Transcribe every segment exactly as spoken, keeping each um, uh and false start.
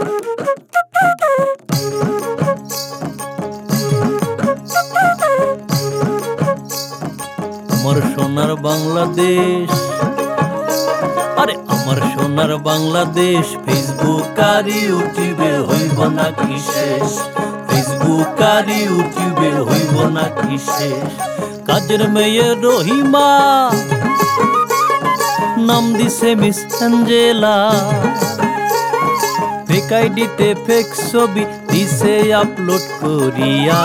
আমার সোনার বাংলাদেশ, আরে আমার সোনার বাংলাদেশ, ফেসবুক আর ইউটিউবে হইব নাকি শেষ? ফেসবুক আর ইউটিউবে হইব নাকি শেষ? কাজের মেয়ে রহিমা নাম দিছে মিস অ্যাঞ্জেলা, ফেক আইডিতে ফেক ছবি দিছে আপলোড করিয়া।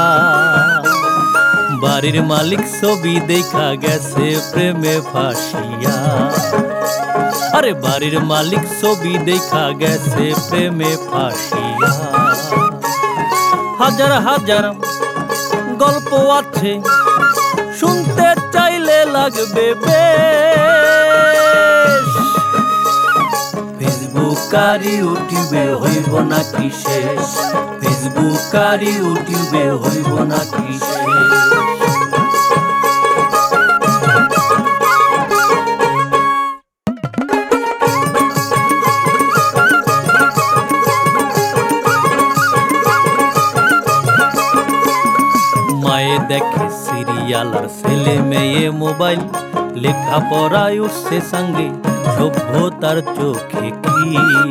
বাড়ির মালিক ছবি দেখা গেছে প্রেমে ফাঁসিয়া। আরে বাড়ির মালিক ছবি দেখা গেছে প্রেমে ফাঁসিয়া। হাজার হাজার গল্প আছে, শুনতে চাইলে লাগবে বেশ। ফেসবুক আর ইউটিউবে হইব নাকি শেষ? ফেসবুক আর ইউটিউবে হইব নাকি শেষ? মায়ে দেখে সিরিয়াল আর ছেলে মেয়ে মোবাইল, লেখাপড়ায় উঠছে সঙ্গে সভ্যতার চোখে কি?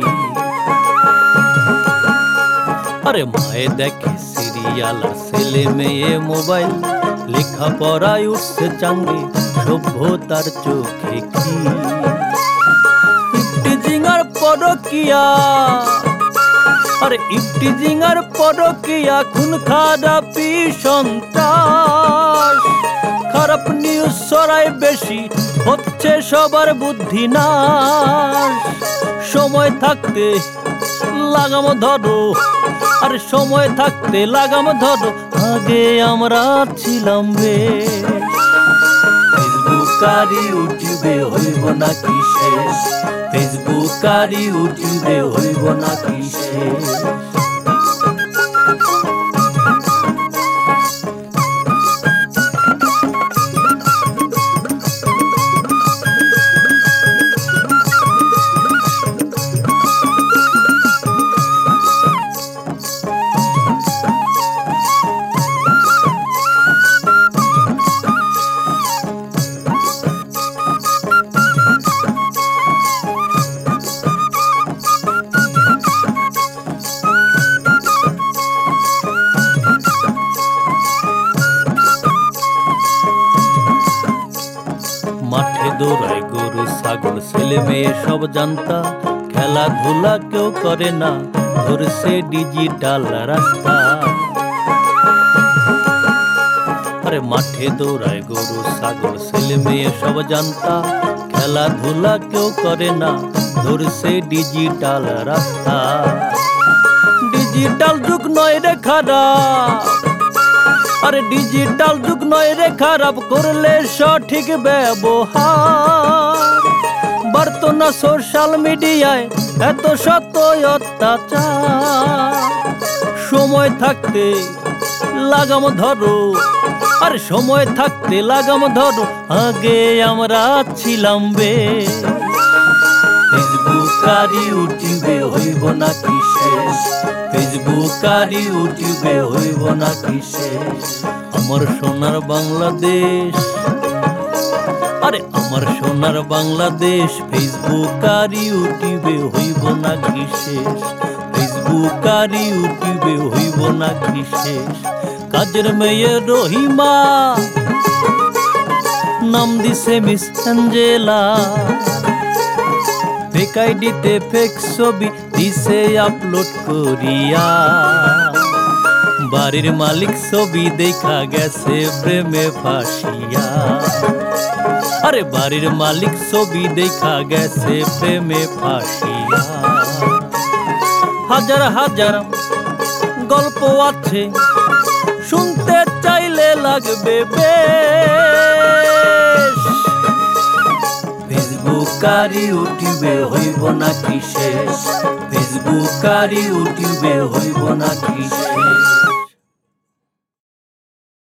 আরে মায়ে দেখে সিরিয়াল আর ছেলে মেয়ে মোবাইল, লেখাপড়ায় উঠছে চাঙ্গে সভ্যতার চোখে কি? ইফটিজিং আর পরকিয়া, আরে ইফটিজিং আর পরকিয়া, খুন খারাপি সন্ত্রাস। খারাপ নিউজ ছড়ায় বেশি, হচ্ছে সবার বুদ্ধি নাশ। সময় থাকতে লাগাম ধরো, আর সময় থাকতে লাগাম ধরো, আগে আমরা ছিলাম বেশ। ফেসবুক আর ইউটিউবে হইব নাকি শেষ? ফেসবুক আর ইউটিউবে হইব নাকি শেষ? মাঠে দৌড়ায় গরু ছাগল, ছেলে মেয়ে সব জানতা, খেলাধুলা কেউ করে না, ধরছে ডিজিটাল রাস্তা। আরে মাঠে দৌড়ায় গরু ছাগল, ছেলে মেয়ে সব জানতা, খেলাধুলা কেউ করে না, ধরছে ডিজিটাল রাস্তা। ডিজিটাল যুগ নয় রে খারাপ, আরে ডিজিটাল যুগ নয় রে খারাপ, করলে সঠিক ব্যবহার। বাড়তো না সোশ্যাল মিডিয়ায় এত শত অত্যাচার। সময় থাকতে লাগাম ধরো, আর সময় থাকতে লাগাম ধরো, আগে আমরা ছিলাম বেশ। ফেসবুক আর ইউটিউবে হইব নাকি শেষ? ফেসবুক আর ইউটিউবে হইব নাকি শেষ? আমার সোনার বাংলাদেশ, আরে আমার সোনার বাংলাদেশ, ফেসবুক আর ইউটিউবে হইব নাকি শেষ? ফেসবুক আর ইউটিউবে হইব নাকি শেষ? কাজের মেয়ে রহিমা নাম দিছে মিস অ্যাঞ্জেলা, ফেক আইডিতে ফেক ছবি দিছে আপলোড করিয়া। বাড়ির মালিক ছবি দেখা গেছে প্রেমে ফাঁসিয়া। আরে বাড়ির মালিক ছবি দেখা গেছে প্রেমে ফাঁসিয়া। হাজার হাজার গল্প আছে, শুনতে চাইলে লাগবে বেশ। ফেসবুক আর ইউটিউবে হইব নাকি শেষ? ফেসবুক আর ইউটিউবে হইব নাকি শেষ?